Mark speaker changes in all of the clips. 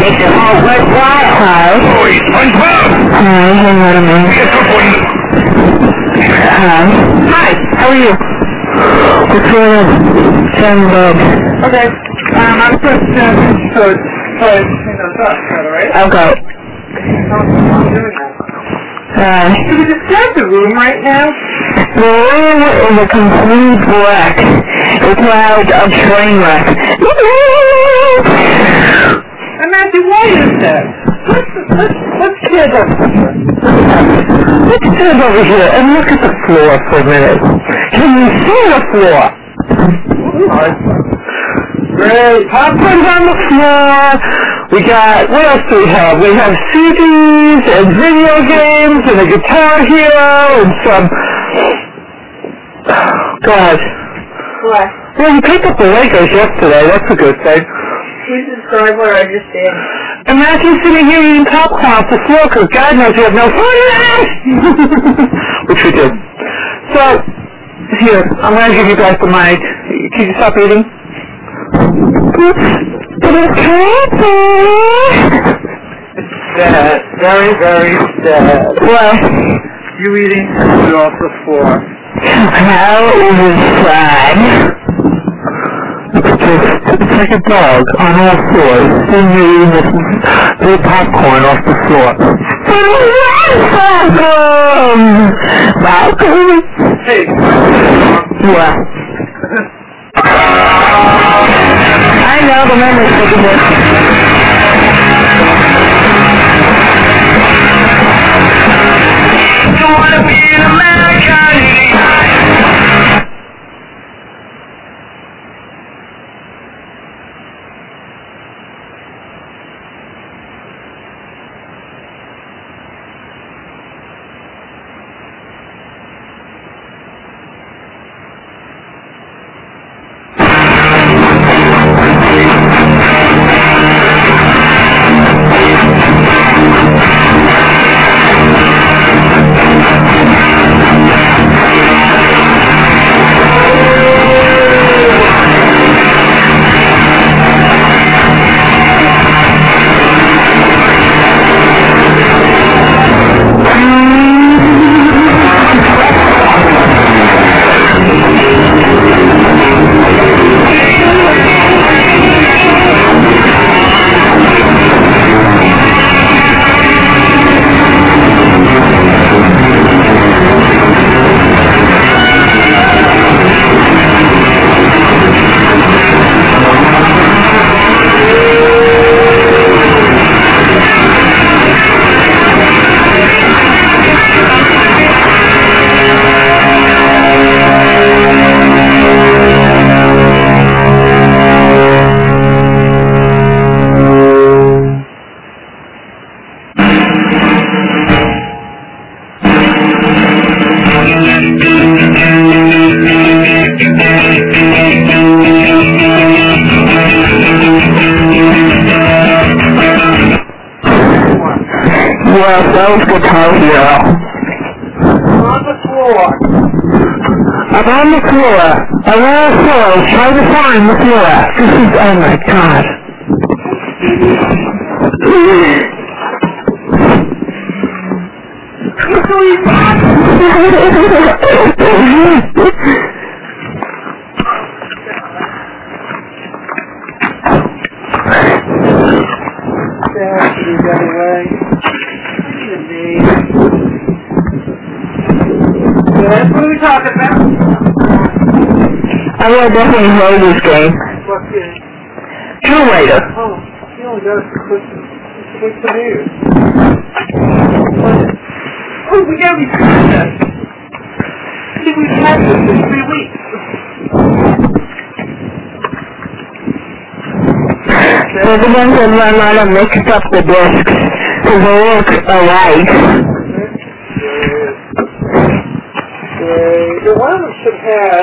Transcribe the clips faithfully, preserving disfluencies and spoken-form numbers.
Speaker 1: Mister Hall, where's Wyatt? Hi.
Speaker 2: Oh, he's SpongeBob.
Speaker 1: Hi, hang on a minute.
Speaker 2: Get this one.
Speaker 1: Hi. Hi, how are you? What's going on? Sam Bob.
Speaker 3: Okay. Um, I'm supposed to so play Kingdom Dust, right?
Speaker 1: I'll go. Hi.
Speaker 3: Can we describe the room right now?
Speaker 1: The room is a complete wreck. A cloud of train wreck.
Speaker 3: Imagine, why is that? Let's, let's, let's stand over here.
Speaker 1: Let's stand over here and look at the floor for a minute. Can you see the floor? Great. Popcorn's on the floor. We got, what else do we have? We have C Ds and video games and a Guitar Hero and some... God.
Speaker 3: What?
Speaker 1: Well, we picked up the Legos yesterday. That's a good thing.
Speaker 3: Please describe what I just did.
Speaker 1: Imagine sitting here eating popcorn off the floor because God knows we have no food in it! Which we did. So, here, I'm going to give you guys the mic. Can you stop eating?
Speaker 3: Sad. Very, very sad.
Speaker 1: What?
Speaker 3: You eating food off the floor.
Speaker 1: How is it sad? It's like a dog on all fours, and you're eating this little popcorn off the floor. Malcolm! Malcolm!
Speaker 3: Hey.
Speaker 1: What? I know, the memory's taking this.
Speaker 2: Don't wanna be an American.
Speaker 1: Yes, that was Guitar Hero.
Speaker 3: I'm on the floor.
Speaker 1: I'm on the floor. I'm on the floor. I was trying to find the floor. This is, oh my God.
Speaker 3: What are we talking about?
Speaker 1: I will definitely play this game.
Speaker 3: What game?
Speaker 1: Tomb Raider.
Speaker 3: Oh, you only got to click, click the news. Oh, we gotta be doing that. I think we've had this for three weeks.
Speaker 1: So the ones that run out and mixed up the discs because they look alike.
Speaker 3: The one of them should have...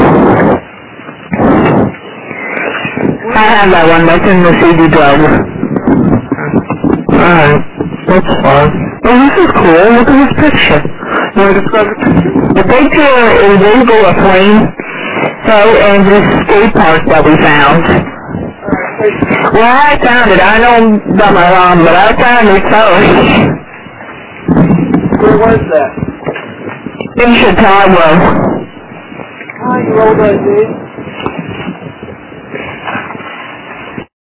Speaker 1: I have that one, that's in the C D drive. Alright, that's fine. Oh, this is cool, look at this picture. You want to describe the picture? The picture is basically a plane, so, and this skate park that we found.
Speaker 3: Alright,
Speaker 1: Well, I found it. I know about my mom, but I found it first.
Speaker 3: Where was that?
Speaker 1: In Chicago.
Speaker 3: Oh, you rolled that, dude.